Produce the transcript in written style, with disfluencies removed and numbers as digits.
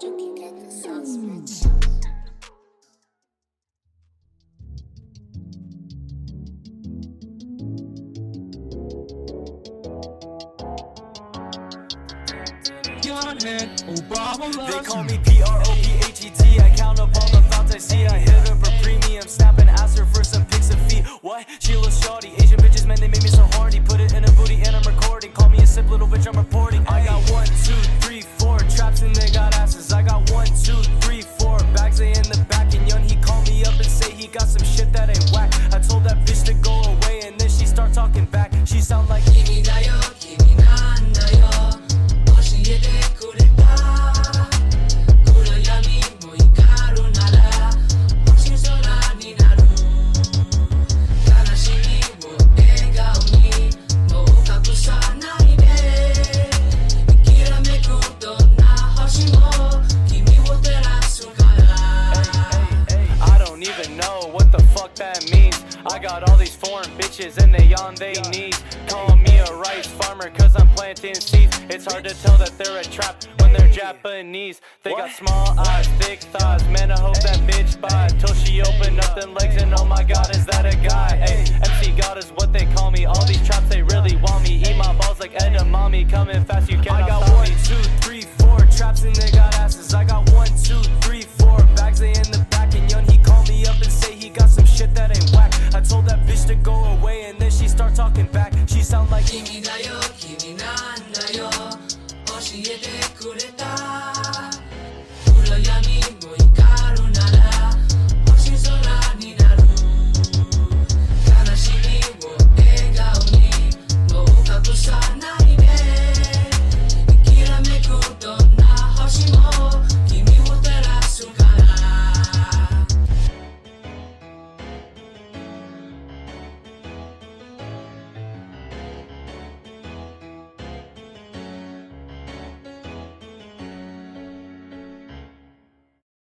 Juki got the sauce, bitch. They call me PROPHET. I count up all the thoughts I see. I hit her for premium, snap and ask her for some pics of feet. What? She looks shawty. Asian bitches, man, they make me so horny. Put it in a booty and I'm recording. Call me a sip, little bitch, I'm reporting. I got 1, 2, 3, 4 traps and they got asses. I got 1, 2, 3, 4 bags they in the back. And young, he called me up and say he got some shit that ain't whack. I told that bitch to go away and then she start talking back. She sound like Kimi da yo, kimi nan da yo. Oshiete kureta. Kurayami mo ikaru nara. Hoshin sora ni naru. Kanashimi wo egao ni mo kakusanai de. Ikirameku donna hoshi mo kimi wo terasu kara. I don't even know what the fuck that means. I got all these foreign bitches and they on they knees. Calling me a rice farmer cause I'm planting seeds. It's hard to tell that they're a trap when they're Japanese. They got small eyes, thick thighs. Man, I hope that bitch buy till she open up them legs and oh my god, is that a guy? Ay, MC God is what they call me. All these traps, they really want me. Eat my balls like edamame. Coming fast, you